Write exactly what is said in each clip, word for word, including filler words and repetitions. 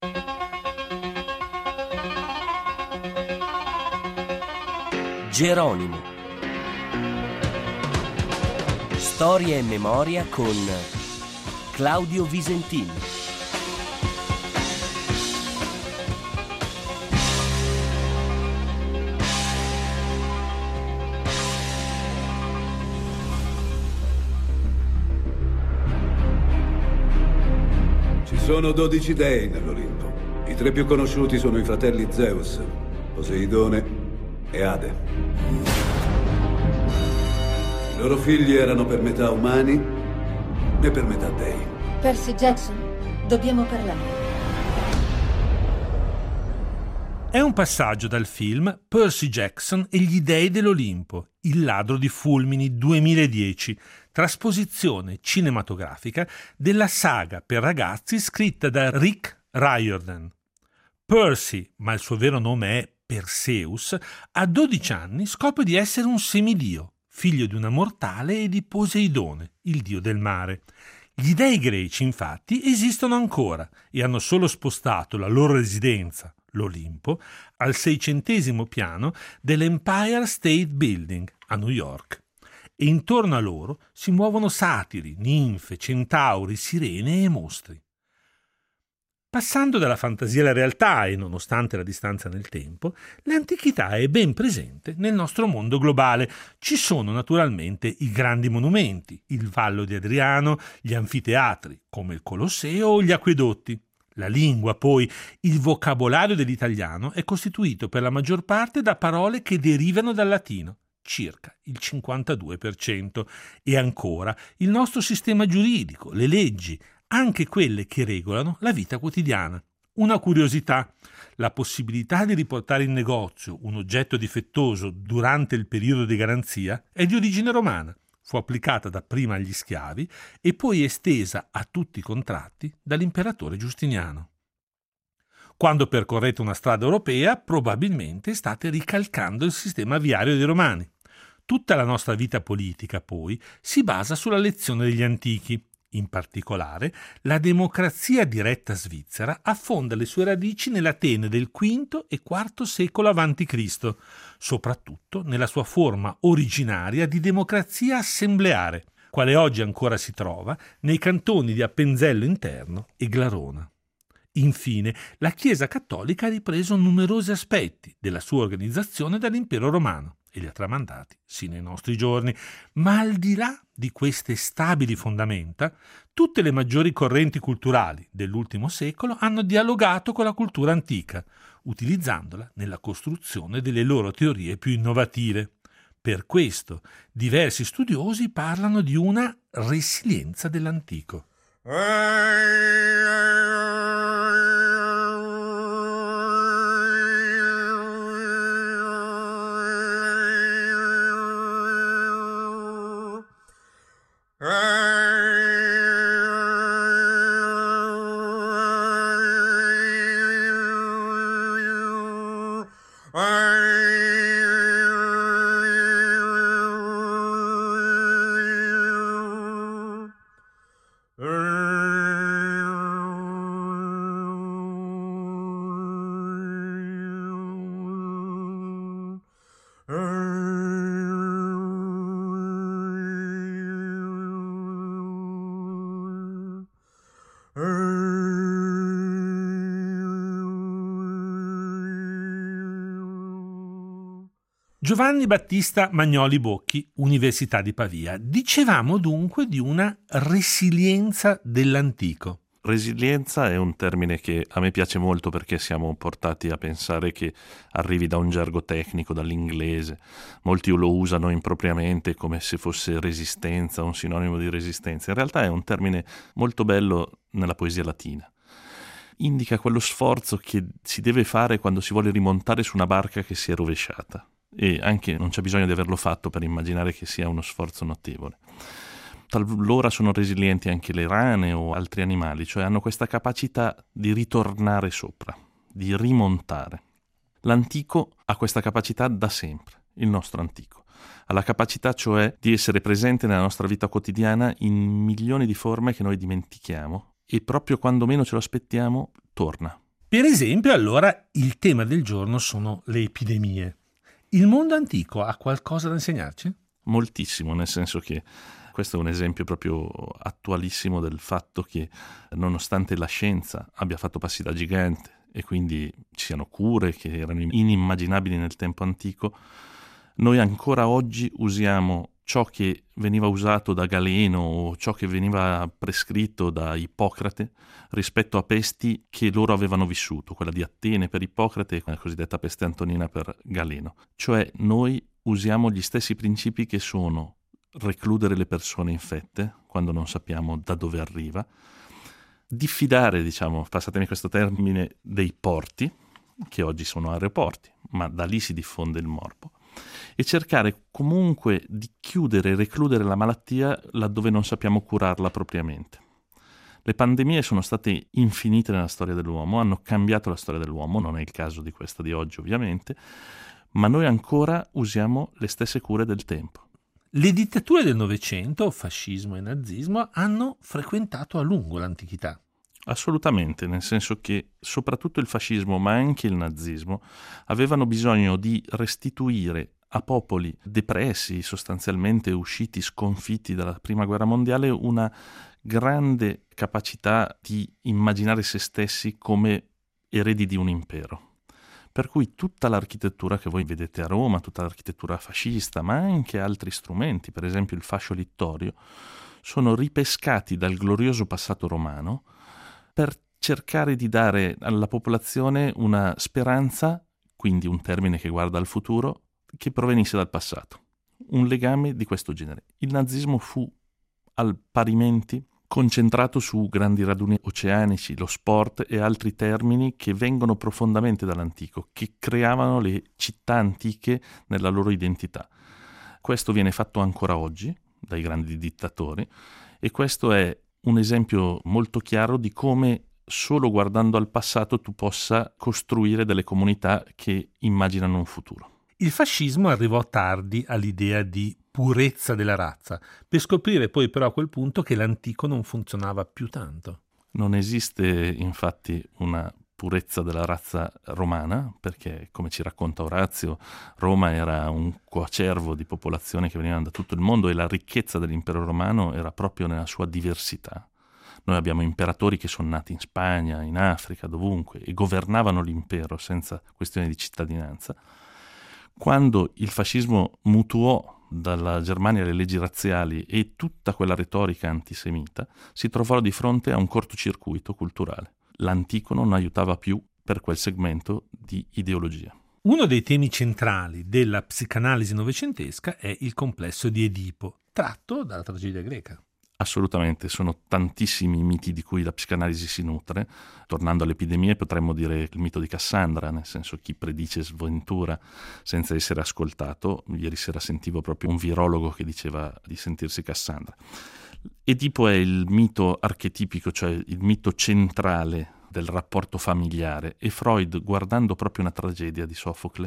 Geronimo. Storia e memoria con Claudio Visentini. Ci sono dodici dei nell'Olimpo. I tre più conosciuti sono i fratelli Zeus, Poseidone e Ade. I loro figli erano per metà umani e per metà dei. Percy Jackson, dobbiamo parlare. È un passaggio dal film Percy Jackson e gli dei dell'Olimpo, il ladro di fulmini duemiladieci, trasposizione cinematografica della saga per ragazzi scritta da Rick Riordan. Percy, ma il suo vero nome è Perseus, a dodici anni scopre di essere un semidio, figlio di una mortale e di Poseidone, il dio del mare. Gli dei greci, infatti, esistono ancora e hanno solo spostato la loro residenza, l'Olimpo, al seicentesimo piano dell'Empire State Building a New York. E intorno a loro si muovono satiri, ninfe, centauri, sirene e mostri. Passando dalla fantasia alla realtà e nonostante la distanza nel tempo, l'antichità è ben presente nel nostro mondo globale. Ci sono naturalmente i grandi monumenti, il Vallo di Adriano, gli anfiteatri, come il Colosseo o gli acquedotti. La lingua, poi, il vocabolario dell'italiano è costituito per la maggior parte da parole che derivano dal latino, circa il cinquantadue per cento. E ancora il nostro sistema giuridico, le leggi, anche quelle che regolano la vita quotidiana. Una curiosità: la possibilità di riportare in negozio un oggetto difettoso durante il periodo di garanzia è di origine romana. Fu applicata dapprima agli schiavi e poi estesa a tutti i contratti dall'imperatore Giustiniano. Quando percorrete una strada europea, probabilmente state ricalcando il sistema viario dei Romani. Tutta la nostra vita politica, poi, si basa sulla lezione degli antichi. In particolare, la democrazia diretta svizzera affonda le sue radici nell'Atene del quinto e quarto secolo avanti Cristo, soprattutto nella sua forma originaria di democrazia assembleare, quale oggi ancora si trova nei cantoni di Appenzello Interno e Glarona. Infine, la Chiesa cattolica ha ripreso numerosi aspetti della sua organizzazione dall'Impero romano e li ha tramandati sino ai nostri giorni. Ma al di là di queste stabili fondamenta, tutte le maggiori correnti culturali dell'ultimo secolo hanno dialogato con la cultura antica, utilizzandola nella costruzione delle loro teorie più innovative. Per questo, diversi studiosi parlano di una resilienza dell'antico. Giovanni Battista Magnoli Bocchi, Università di Pavia. Dicevamo dunque di una resilienza dell'antico. Resilienza è un termine che a me piace molto perché siamo portati a pensare che arrivi da un gergo tecnico, dall'inglese. Molti lo usano impropriamente come se fosse resistenza, un sinonimo di resistenza. In realtà è un termine molto bello nella poesia latina. Indica quello sforzo che si deve fare quando si vuole rimontare su una barca che si è rovesciata. E anche non c'è bisogno di averlo fatto per immaginare che sia uno sforzo notevole. Talvolta sono resilienti anche le rane o altri animali, cioè hanno questa capacità di ritornare sopra, di rimontare. L'antico ha questa capacità da sempre, il nostro antico. Ha la capacità cioè di essere presente nella nostra vita quotidiana in milioni di forme che noi dimentichiamo e proprio quando meno ce lo aspettiamo torna. Per esempio, allora, il tema del giorno sono le epidemie. Il mondo antico ha qualcosa da insegnarci? Moltissimo, nel senso che questo è un esempio proprio attualissimo del fatto che, nonostante la scienza abbia fatto passi da gigante e quindi ci siano cure che erano inimmaginabili nel tempo antico, noi ancora oggi usiamo ciò che veniva usato da Galeno o ciò che veniva prescritto da Ippocrate rispetto a pesti che loro avevano vissuto, quella di Atene per Ippocrate e la cosiddetta peste antonina per Galeno. Cioè noi usiamo gli stessi principi che sono recludere le persone infette quando non sappiamo da dove arriva, diffidare, diciamo, passatemi questo termine, dei porti, che oggi sono aeroporti, ma da lì si diffonde il morbo, e cercare comunque di chiudere e recludere la malattia laddove non sappiamo curarla propriamente. Le pandemie sono state infinite nella storia dell'uomo, hanno cambiato la storia dell'uomo, non è il caso di questa di oggi ovviamente, ma noi ancora usiamo le stesse cure del tempo. Le dittature del Novecento, fascismo e nazismo, hanno frequentato a lungo l'antichità. Assolutamente, nel senso che soprattutto il fascismo, ma anche il nazismo, avevano bisogno di restituire a popoli depressi, sostanzialmente usciti sconfitti dalla Prima Guerra Mondiale, una grande capacità di immaginare se stessi come eredi di un impero. Per cui tutta l'architettura che voi vedete a Roma, tutta l'architettura fascista, ma anche altri strumenti, per esempio il fascio littorio, sono ripescati dal glorioso passato romano per cercare di dare alla popolazione una speranza, quindi un termine che guarda al futuro, che provenisse dal passato. Un legame di questo genere. Il nazismo fu al parimenti concentrato su grandi raduni oceanici, lo sport e altri termini che vengono profondamente dall'antico, che creavano le città antiche nella loro identità. Questo viene fatto ancora oggi dai grandi dittatori e questo è un esempio molto chiaro di come solo guardando al passato tu possa costruire delle comunità che immaginano un futuro. Il fascismo arrivò tardi all'idea di purezza della razza, per scoprire poi però a quel punto che l'antico non funzionava più tanto. Non esiste infatti una purezza della razza romana, perché come ci racconta Orazio, Roma era un coacervo di popolazioni che venivano da tutto il mondo e la ricchezza dell'impero romano era proprio nella sua diversità. Noi abbiamo imperatori che sono nati in Spagna, in Africa, dovunque, e governavano l'impero senza questione di cittadinanza. Quando il fascismo mutuò dalla Germania le leggi razziali e tutta quella retorica antisemita, si trovò di fronte a un cortocircuito culturale. L'antico non aiutava più per quel segmento di ideologia. Uno dei temi centrali della psicanalisi novecentesca è il complesso di Edipo, tratto dalla tragedia greca. Assolutamente, sono tantissimi i miti di cui la psicanalisi si nutre. Tornando alle epidemie potremmo dire il mito di Cassandra, nel senso chi predice sventura senza essere ascoltato. Ieri sera sentivo proprio un virologo che diceva di sentirsi Cassandra. Edipo è il mito archetipico, cioè il mito centrale del rapporto familiare e Freud, guardando proprio una tragedia di Sofocle,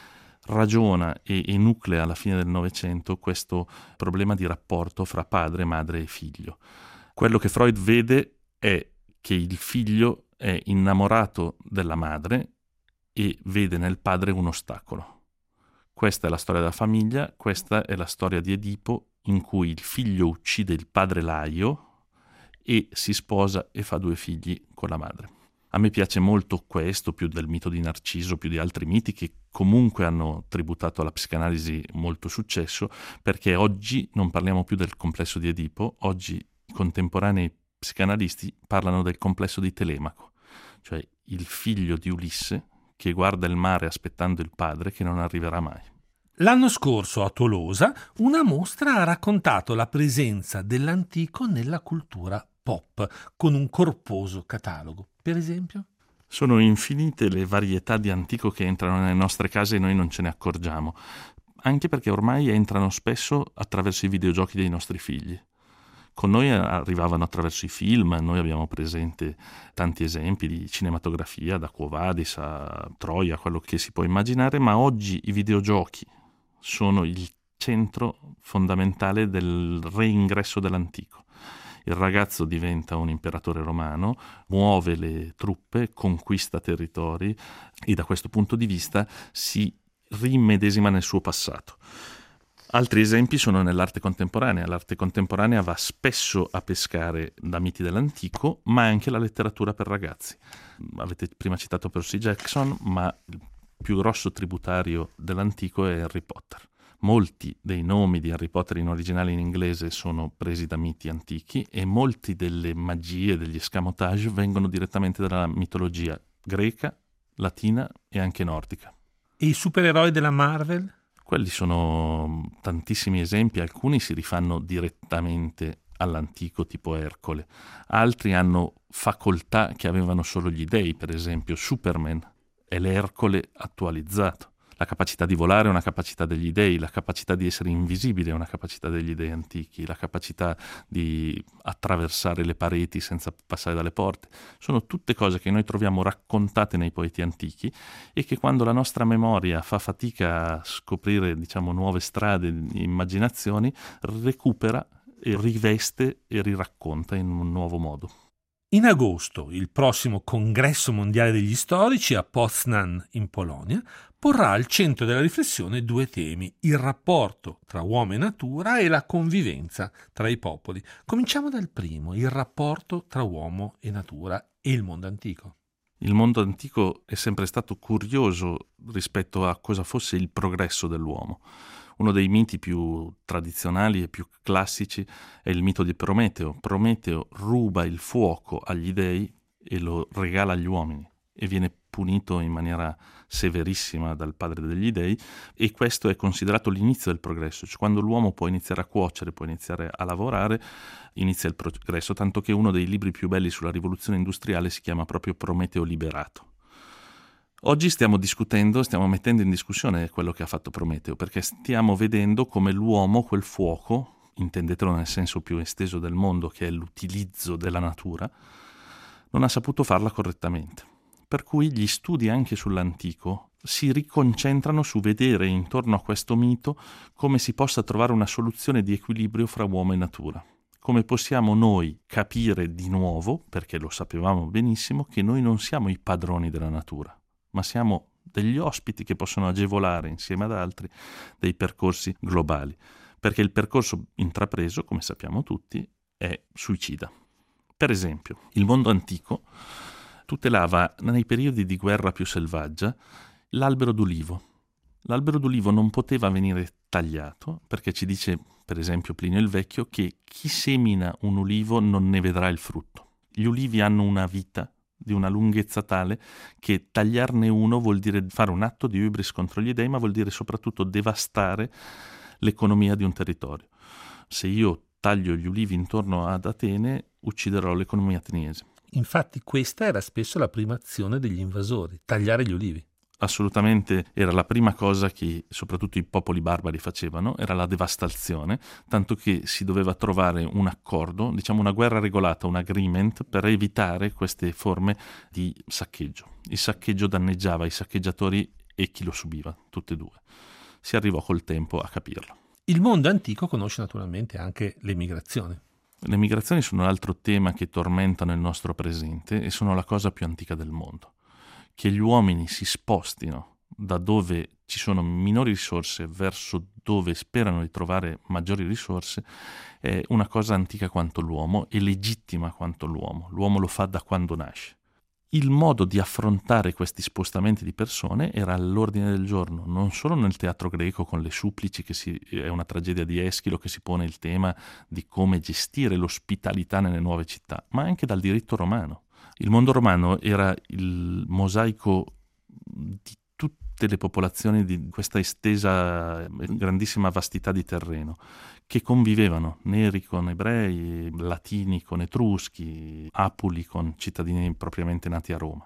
ragiona e enuclea alla fine del Novecento questo problema di rapporto fra padre, madre e figlio. Quello che Freud vede è che il figlio è innamorato della madre e vede nel padre un ostacolo. Questa è la storia della famiglia, questa è la storia di Edipo, in cui il figlio uccide il padre Laio e si sposa e fa due figli con la madre. A me piace molto questo, più del mito di Narciso, più di altri miti che comunque hanno tributato alla psicanalisi molto successo, perché oggi non parliamo più del complesso di Edipo, oggi i contemporanei psicanalisti parlano del complesso di Telemaco, cioè il figlio di Ulisse che guarda il mare aspettando il padre che non arriverà mai. L'anno scorso a Tolosa una mostra ha raccontato la presenza dell'antico nella cultura pop, con un corposo catalogo. Per esempio? Sono infinite le varietà di antico che entrano nelle nostre case e noi non ce ne accorgiamo, anche perché ormai entrano spesso attraverso i videogiochi dei nostri figli. Con noi arrivavano attraverso i film, noi abbiamo presente tanti esempi di cinematografia, da Quo Vadis a Troia, quello che si può immaginare, ma oggi i videogiochi sono il centro fondamentale del reingresso dell'antico. Il ragazzo diventa un imperatore romano, muove le truppe, conquista territori e da questo punto di vista si rimmedesima nel suo passato. Altri esempi sono nell'arte contemporanea. L'arte contemporanea va spesso a pescare da miti dell'antico, ma anche la letteratura per ragazzi. Avete prima citato Percy Jackson, ma il più grosso tributario dell'antico è Harry Potter. Molti dei nomi di Harry Potter in originale in inglese sono presi da miti antichi e molti delle magie, degli escamotage vengono direttamente dalla mitologia greca, latina e anche nordica. E i supereroi della Marvel? Quelli sono tantissimi esempi, alcuni si rifanno direttamente all'antico, tipo Ercole, altri hanno facoltà che avevano solo gli dei, per esempio Superman è l'Ercole attualizzato. La capacità di volare è una capacità degli dei, la capacità di essere invisibile è una capacità degli dei antichi, la capacità di attraversare le pareti senza passare dalle porte. Sono tutte cose che noi troviamo raccontate nei poeti antichi e che quando la nostra memoria fa fatica a scoprire, diciamo, nuove strade, immaginazioni, recupera e riveste e riracconta in un nuovo modo. In agosto, il prossimo Congresso Mondiale degli Storici a Poznań, in Polonia, porrà al centro della riflessione due temi: il rapporto tra uomo e natura e la convivenza tra i popoli. Cominciamo dal primo, il rapporto tra uomo e natura e il mondo antico. Il mondo antico è sempre stato curioso rispetto a cosa fosse il progresso dell'uomo. Uno dei miti più tradizionali e più classici è il mito di Prometeo. Prometeo ruba il fuoco agli dei e lo regala agli uomini e viene punito in maniera severissima dal padre degli dei, e questo è considerato l'inizio del progresso. Cioè, quando l'uomo può iniziare a cuocere, può iniziare a lavorare, inizia il progresso, tanto che uno dei libri più belli sulla rivoluzione industriale si chiama proprio Prometeo liberato. Oggi stiamo discutendo, stiamo mettendo in discussione quello che ha fatto Prometeo, perché stiamo vedendo come l'uomo quel fuoco, intendetelo nel senso più esteso del mondo, che è l'utilizzo della natura, non ha saputo farla correttamente. Per cui gli studi anche sull'antico si riconcentrano su vedere intorno a questo mito come si possa trovare una soluzione di equilibrio fra uomo e natura. Come possiamo noi capire di nuovo, perché lo sapevamo benissimo, che noi non siamo i padroni della natura, ma siamo degli ospiti che possono agevolare insieme ad altri dei percorsi globali, perché il percorso intrapreso, come sappiamo tutti, è suicida. Per esempio, il mondo antico tutelava nei periodi di guerra più selvaggia l'albero d'ulivo. L'albero d'ulivo non poteva venire tagliato perché ci dice, per esempio, Plinio il Vecchio, che chi semina un ulivo non ne vedrà il frutto. Gli ulivi hanno una vita di una lunghezza tale che tagliarne uno vuol dire fare un atto di hubris contro gli dei, ma vuol dire soprattutto devastare l'economia di un territorio. Se io taglio gli ulivi intorno ad Atene, ucciderò l'economia ateniese. Infatti questa era spesso la prima azione degli invasori, tagliare gli ulivi. Assolutamente era la prima cosa che soprattutto i popoli barbari facevano, era la devastazione, tanto che si doveva trovare un accordo, diciamo una guerra regolata, un agreement, per evitare queste forme di saccheggio. Il saccheggio danneggiava i saccheggiatori e chi lo subiva, tutte e due. Si arrivò col tempo a capirlo. Il mondo antico conosce naturalmente anche le migrazioni. Le migrazioni sono un altro tema che tormentano il nostro presente e sono la cosa più antica del mondo. Che gli uomini si spostino da dove ci sono minori risorse verso dove sperano di trovare maggiori risorse è una cosa antica quanto l'uomo e legittima quanto l'uomo. L'uomo lo fa da quando nasce. Il modo di affrontare questi spostamenti di persone era all'ordine del giorno, non solo nel teatro greco con le supplici, che si, è una tragedia di Eschilo che si pone il tema di come gestire l'ospitalità nelle nuove città, ma anche dal diritto romano. Il mondo romano era il mosaico di tutte le popolazioni di questa estesa, grandissima vastità di terreno, che convivevano, neri con ebrei, latini con etruschi, apuli con cittadini propriamente nati a Roma.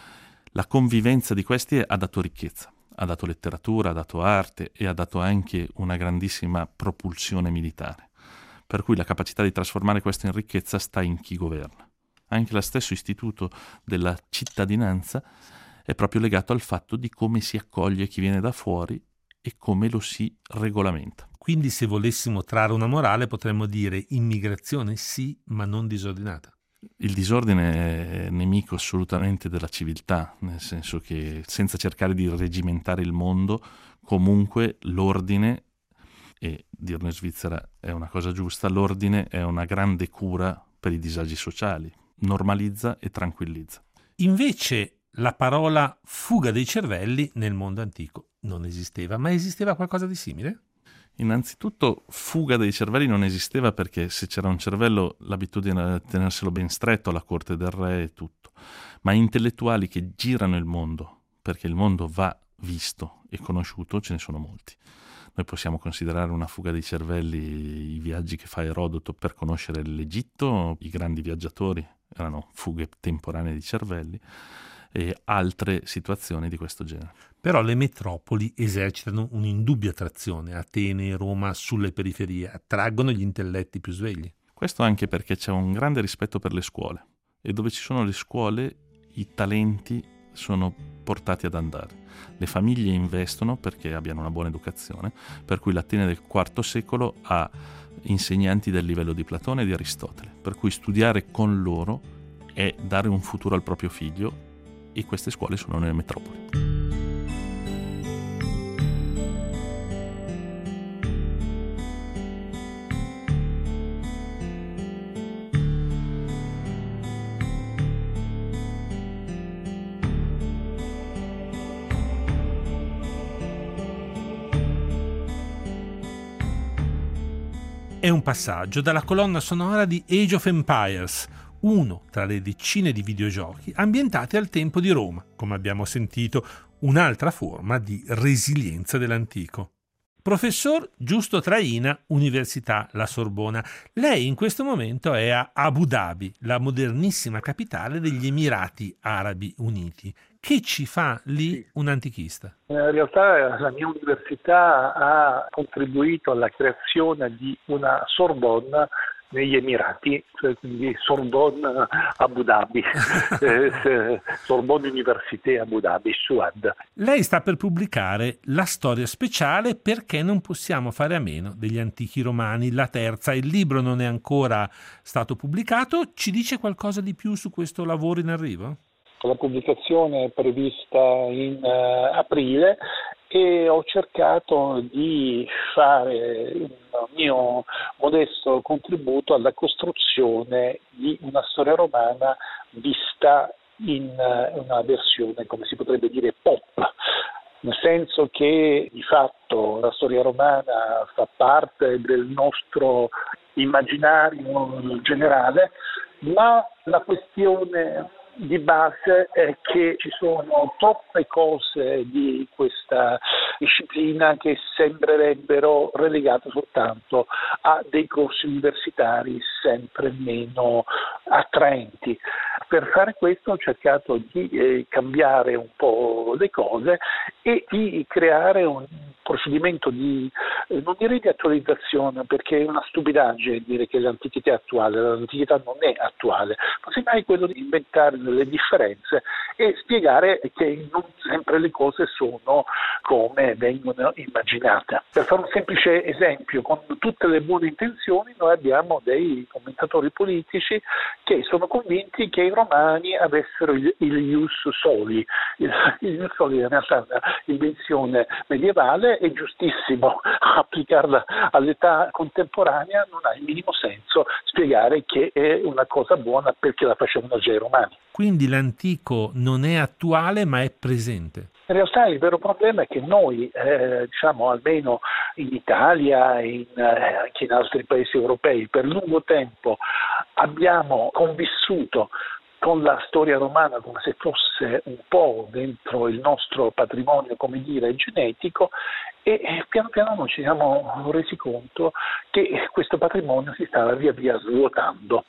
La convivenza di questi ha dato ricchezza, ha dato letteratura, ha dato arte e ha dato anche una grandissima propulsione militare. Per cui la capacità di trasformare questo in ricchezza sta in chi governa. Anche lo stesso istituto della cittadinanza è proprio legato al fatto di come si accoglie chi viene da fuori e come lo si regolamenta. Quindi se volessimo trarre una morale potremmo dire immigrazione sì, ma non disordinata. Il disordine è nemico assolutamente della civiltà, nel senso che senza cercare di regimentare il mondo, comunque l'ordine, e dirlo in Svizzera è una cosa giusta, l'ordine è una grande cura per i disagi sociali, normalizza e tranquillizza. Invece la parola fuga dei cervelli nel mondo antico non esisteva, ma esisteva qualcosa di simile? Innanzitutto fuga dei cervelli non esisteva perché se c'era un cervello l'abitudine era tenerselo ben stretto alla corte del re e tutto, ma intellettuali che girano il mondo, perché il mondo va visto e conosciuto, ce ne sono molti. Noi possiamo considerare una fuga dei cervelli i viaggi che fa Erodoto per conoscere l'Egitto, i grandi viaggiatori erano fughe temporanee di cervelli, e altre situazioni di questo genere. Però le metropoli esercitano un'indubbia attrazione, Atene e Roma sulle periferie, attraggono gli intelletti più svegli. Questo anche perché c'è un grande rispetto per le scuole e dove ci sono le scuole i talenti sono portati ad andare. Le famiglie investono perché abbiano una buona educazione, per cui l'Atene del quarto secolo ha insegnanti del livello di Platone e di Aristotele, per cui studiare con loro è dare un futuro al proprio figlio, e queste scuole sono nelle metropoli. È un passaggio dalla colonna sonora di Age of Empires, uno tra le decine di videogiochi ambientati al tempo di Roma, come abbiamo sentito, un'altra forma di resilienza dell'antico. Professor Giusto Traina, Università La Sorbona. Lei in questo momento è a Abu Dhabi, la modernissima capitale degli Emirati Arabi Uniti. Che ci fa lì un antichista? In realtà la mia università ha contribuito alla creazione di una Sorbonne negli Emirati, cioè quindi Sorbonne Abu Dhabi, eh, Sorbonne Université Abu Dhabi, Suad. Lei sta per pubblicare La storia speciale perché non possiamo fare a meno degli antichi romani, la terza. Il libro non è ancora stato pubblicato, ci dice qualcosa di più su questo lavoro in arrivo? La pubblicazione è prevista in uh, aprile e ho cercato di fare un mio modesto contributo alla costruzione di una storia romana vista in uh, una versione, come si potrebbe dire, pop, nel senso che di fatto la storia romana fa parte del nostro immaginario generale, ma la questione di base è che ci sono troppe cose di questa disciplina che sembrerebbero relegate soltanto a dei corsi universitari sempre meno attraenti. Per fare questo ho cercato di eh, cambiare un po' le cose e di creare un procedimento di, eh, non direi di attualizzazione, perché è una stupidaggine dire che l'antichità è attuale, l'antichità non è attuale, ma semmai quello di inventare delle differenze e spiegare che non sempre le cose sono come vengono immaginate. Per fare un semplice esempio, con tutte le buone intenzioni noi abbiamo dei commentatori politici che sono convinti che i romani avessero il, il ius soli. Il, il ius soli in realtà è un'invenzione medievale, è giustissimo applicarla all'età contemporanea, non ha il minimo senso spiegare che è una cosa buona perché la facevano già i romani. Quindi l'antico non è attuale ma è presente. In realtà il vero problema è che noi, eh, diciamo almeno in Italia e in, eh, anche in altri paesi europei, per lungo tempo abbiamo convissuto con la storia romana come se fosse un po' dentro il nostro patrimonio, come dire, genetico, e piano piano noi ci siamo resi conto che questo patrimonio si stava via via svuotando.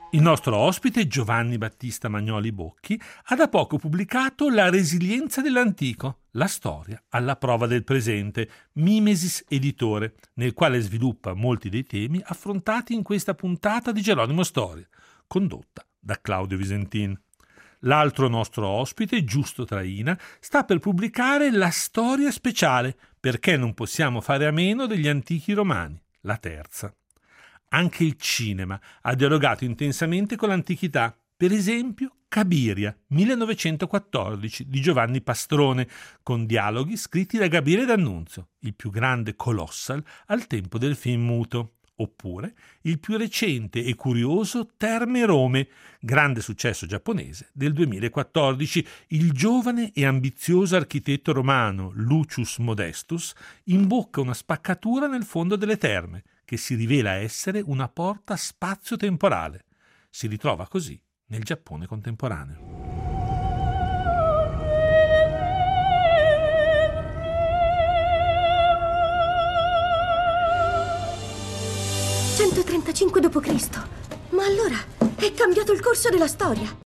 Il nostro ospite, Giovanni Battista Magnoli Bocchi, ha da poco pubblicato La resilienza dell'antico, la storia alla prova del presente, Mimesis Editore, nel quale sviluppa molti dei temi affrontati in questa puntata di Geronimo Storia, condotta da Claudio Visentin. L'altro nostro ospite, Giusto Traina, sta per pubblicare La storia speciale, perché non possiamo fare a meno degli antichi romani, la terza. Anche il cinema ha dialogato intensamente con l'antichità, per esempio Cabiria, millenovecentoquattordici, di Giovanni Pastrone, con dialoghi scritti da Gabriele D'Annunzio, il più grande colossal al tempo del film muto. Oppure il più recente e curioso Terme Rome, grande successo giapponese del duemilaquattordici. Il giovane e ambizioso architetto romano Lucius Modestus imbocca una spaccatura nel fondo delle terme, che si rivela essere una porta spazio-temporale. Si ritrova così nel Giappone contemporaneo. centotrentacinque dopo Cristo. Ma allora è cambiato il corso della storia.